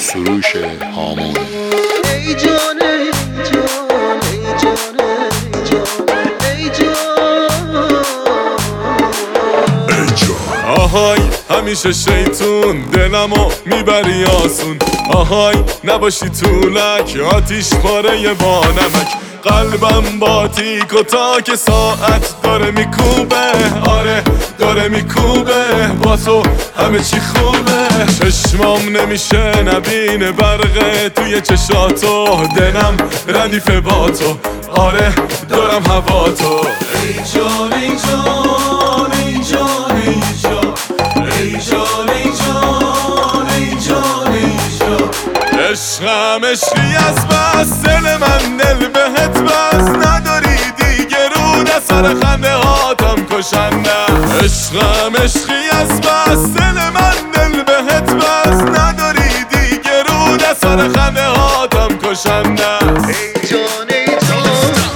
سروش هامون. ای جان ای جان ای جان ای جان ای جان. آهای همیشه شیطون دلمو میبری آسون. آهای نباشی طولک آتیش پاره با نمک. قلبم با تیک و تاک ساعت داره میکوبه. آره داره میکوبه با تو همه چی خوبه. چشمام نمیشه نبینه برقه توی چشاتو. دلم ردیفه با تو. آره دارم هوا تو. ای جان ای جان ای جان ای جان ای جان ای جان ای جان ای جان. عشقم عشقی از بس دل من دل بهت بس. نداری دیگه رو سر خنده هاتم کشنده. عشقم عشقی از بس دل من دل بهت بس. نداری دیگه رو سر خنده هاتم کشنده. ای جان ای جان.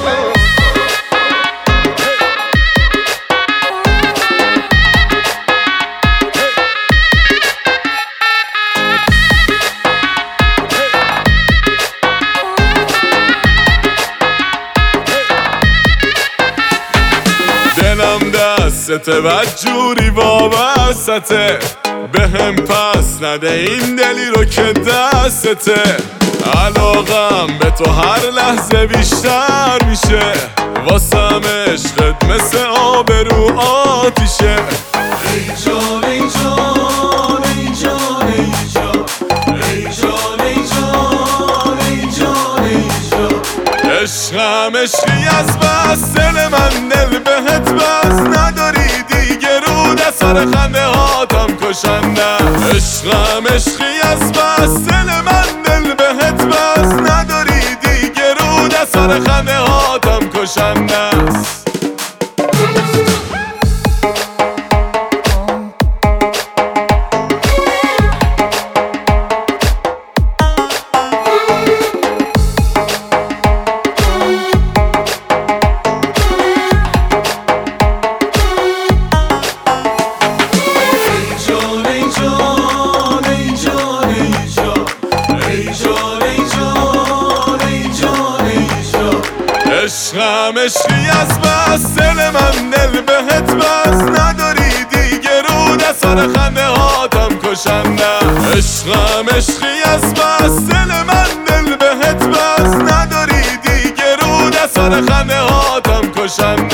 دلم دستته و جوری وابستته. بهم پس نده این دلی رو که دستته. علاقم به تو هر لحظه بیشتر میشه. واسم عشقت مثل آب رو آتیشه. ای جان ای جان ای جان ای جان ای جان ای جان ای جان ای جان. عشقم عشقی از بس دل من دل بهت بس. نداری دیگه رو سر خنده هاتم کشنده. عشقم عشقی از بس دل من دل بهت بس. نداری دیگه رو سر خنده هاتم کشنده. عشقم عشقی از بس دل من دل بهت بس. نداری دیگه رو سر خنده هاتم کشنده. عشقم عشقی از بس دل من دل بهت بس. نداری دیگه رو سر خنده هاتم کشنده.